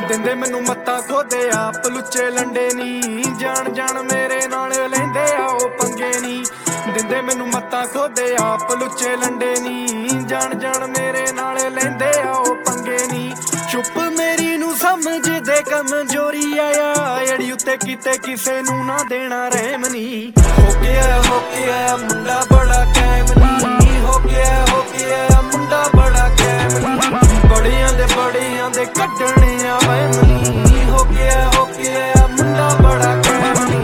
ਦਿੰਦੇ ਮੈਨੂੰ ਮੱਤਾਂ ਖੋਦੇ ਆਪ ਲੁੱਚੇ ਲੰਡੇ ਨੀ ਜਾਣ ਜਾਣ ਮੇਰੇ ਨਾਲ ਲੈਂਦੇ ਆ ਉਹ ਪੰਗੇ ਨੀ ਦਿੰਦੇ ਮੈਨੂੰ ਮੱਤਾਂ ਖੋਦੇ ਆਪ ਲੁੱਚੇ ਲੰਡੇ ਨੀ ਜਾਣ ਜਾਣ ਮੇਰੇ ਨਾਲ ਲੈਂਦੇ ਆ ਉਹ ਪੰਗੇ ਨੀ ਚੁੱਪ ਮੇਰੀ ਨੂੰ ਸਮਝਦੇ ਕਮਜ਼ੋਰੀ ਆਇਆ ਅੜੀ ਉੱਤੇ ਕੀਤੇ ਕਿਸੇ ਨੂੰ ਨਾ ਦੇਣਾ ਰਹਿਮ ਨੀ ਹੋ ਗਿਆ ਮੁੰਡਾ ਬੜਾ ਕੈਮ ਨੀ ਹੋ ਗਿਆ ਮੁੰਡਾ ਬੜਾ ਕੈਮ ਨੀ ਬੜਿਆਂ ਦੇ ਕੱਢਣੇ ਆ ਵਹਿਮ ਨੀ ਹੋ ਗਿਆ ਮੁੰਡਾ ਬੜਾ ਕੈਮ ਨੀ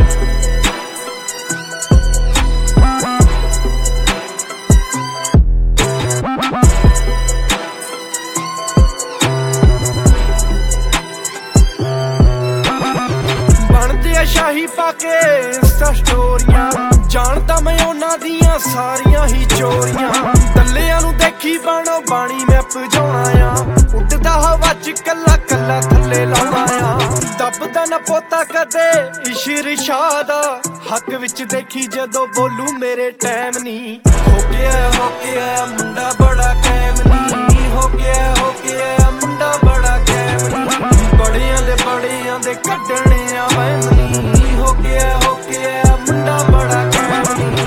ਸ਼ਾਹੀ ਪਾ ਕੇ ਇੰਸਟਾ ਸਟੋਰੀਆਂ ਜਾਣਦਾ ਮੈਂ ਉਹਨਾਂ ਦੀਆਂ ਸਾਰੀਆਂ ਹੀ ਚੋਰੀਆਂ ਦੱਲਿਆਂ ਨੂੰ ਦੇਖੀ ਬਾਣੋ ਬਾਣੀ ਮੈਂ ਭਜਾਉਣਾ ਆ ਉੱਡਦਾ ਹਵਾ ਚ ਕੱਲਾ ਕੱਲਾ ਥੱਲੇ ਲਾਉਣਾ ਆ ਦੱਬਦਾ ਨਾ ਪੋਤਾ ਕਦੇ ਇਸ਼ਰ ਸ਼ਾਹ ਦਾ ਹੱਕ ਵਿੱਚ ਦੇਖੀ ਜਦੋਂ ਬੋਲੂ ਮੇਰੇ ਟਾਈਮ ਨੀ ਹੋ ਗਿਆ ਮੁੰਡਾ ਬੜਾ ਕੈਮ ਨੀ ਹੋ ਗਿਆ ਮੁੰਡਾ ਬੜਾ ਕੈਮ ਨੀ ਬੜਿਆਂ ਦੇ ਕੱਢਣੇ ਆ ਵਹਿਮ ਨੀ ਹੋ ਗਿਆ ਮੁੰਡਾ ਬੜਾ ਕੈਮ ਨੀ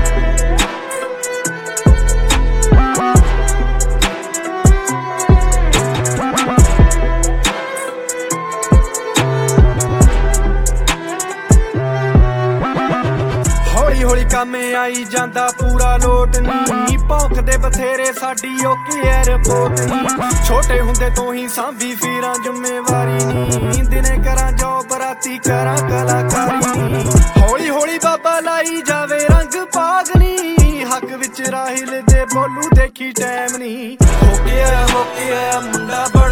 ਹੌਲੀ ਕੰਮ ਆਈ ਜਾਂਦਾ ਪੂਰਾ ਲੋਟ ਨੀ ਭੌਂਕਦੇ ਬਥੇਰੇ ਸਾਡੀ ਓਕੇ 에ਅਰਪੋਰਟ ਨੀ ਛੋਟੇ ਹੁੰਦੇ ਤੋਂ ਹੀ ਸਾਂਭੀ ਫੀਰਾਂ ਜ਼ਿੰਮੇਵਾਰੀ ਨੀ ਦਿਨੇ ਕਰਾਂ ਜੋਬ ਰਾਤੀ ਕਰਾਂ ਕਲਾਕਾਰੀ ਹੌਲੀ ਬਾਬਾ ਲਾਈ ਜਾਵੇ ਰੰਗ ਭਾਗ ਨੀ ਹੱਕ ਵਿੱਚ ਰਾਹਿਲ ਦੇ ਬੋਲੂ ਦੇਖੀ ਟਾਈਮ ਨੀ ਹੋ ਗਿਆ ਮੁੰਡਾ